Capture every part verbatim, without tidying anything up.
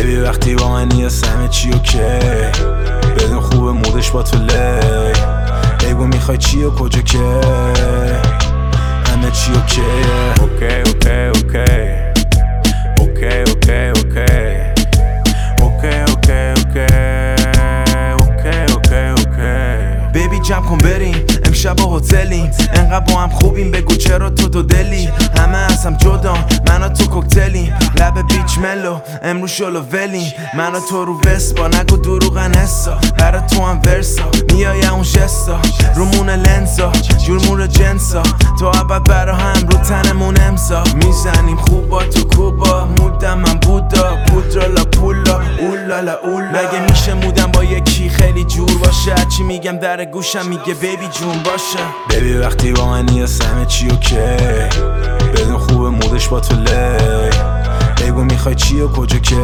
ببی وقتی با من نیست همه چی اوکی، بدون خوبه مودش با تو لی، بگو میخوای چی و کجا که همه چی اوکیه. اوکی اوکی اوکی اوکی اوکی اوکی اوکی اوکی اوکی اوکی اوکی. بیبی جمع کن بریم امشب با هتلیم، انقدر با هم خوبیم بگو چرا تو دو دلی، همه از هم جدا من و تو کوکتلیم، لب بیچ ملو امروز شلو ولیم، من و تو رو وسپا نگو دروغن حسا، برا تو هم ورسا میای اون جستا رومون لنزا جورمون جنسا، تو عبد برا هم رو تنمون امضا، میزنیم خوبا تو کوبا مودم من بودا پودرالا پولا اولالا اولا، مگه میشه مودم با یکی خیلی جور باشه، چی میگم در گوشم میگه بیبی جون باشه. بیبی وقتی با من نیست همه چی اوکی، بدون خوبه مودش با تو لی، بگو میخوای چی و کجا که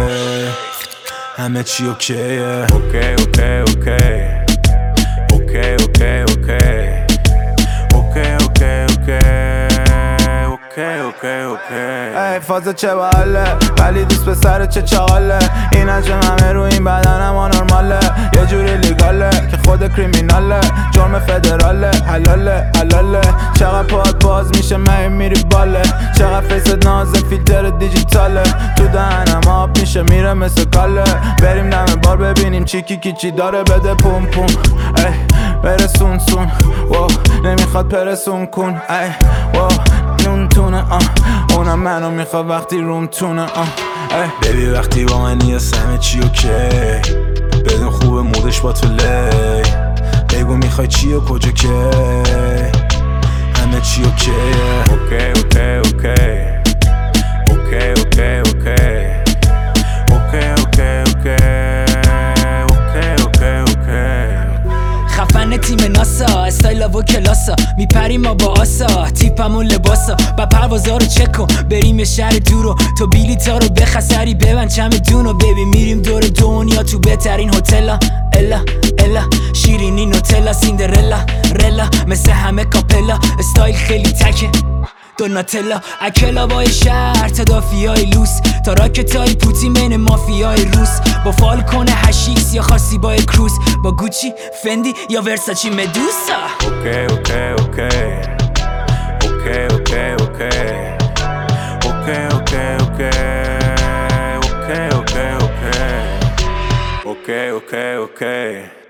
همه چی اوکیه. اوکی اوکی اوکی اوکی اوکی اوکی اوکی اوکی اوکی اوکی اوکی. ای فازه چه باله ولی دوست به سر چه چاله، این انجام همه رو این بدنم آنورماله، یه جوری لیگاله که خود کریمیناله، جرم فدراله حلاله حلاله، چقدر پاد باز میشه من میری باله، چقدر فیست نازه فیلتر دیجیتاله، تو دهنم آب میشه میره مثل کاله، بریم دم بار ببینیم چی کی کی چی داره بده پوم پوم، ای برسون سون واو نمیخواد پرسون کن، ای واو نون تونه آه اونم منو میخواد وقتی روم تونه آه. بیبی وقتی با من نیست همه چی اوکی، بدون خوبه مودش با تو لی، بگو میخوای چی و کجا که همه چی اوکیه. اوکی اوکی اوکی اوکی اوکی اوکی اوکی اوکی اوکی اوکی اوکی. خفن تیم ناسا استایل و کلاسا میپریم ما با آسا، تیپمون لباسا با پروازا رو چک کن بریم یه شهر دورو، تو بیلیتا رو بخسری ببن چمدونو، بیبی میریم دور دنیا تو بهترین هتلا، الا الا شیرینی نوتلا سیندرلا رلا مثل همه کاپلا، استایل خیلی تکه دوناتلا اکلا بای شهر تدافیای لوس، تا راکتای پوتین بین مافیای روس، با فالکون هشیکس یا خاصی با کروز، با گوچی فندی یا ورساچی مدوسا. اوکی اوکی اوکی اوکی اوکی اوکی اوکی اوکی اوکی اوکی اوکی اوکی اوکی اوکی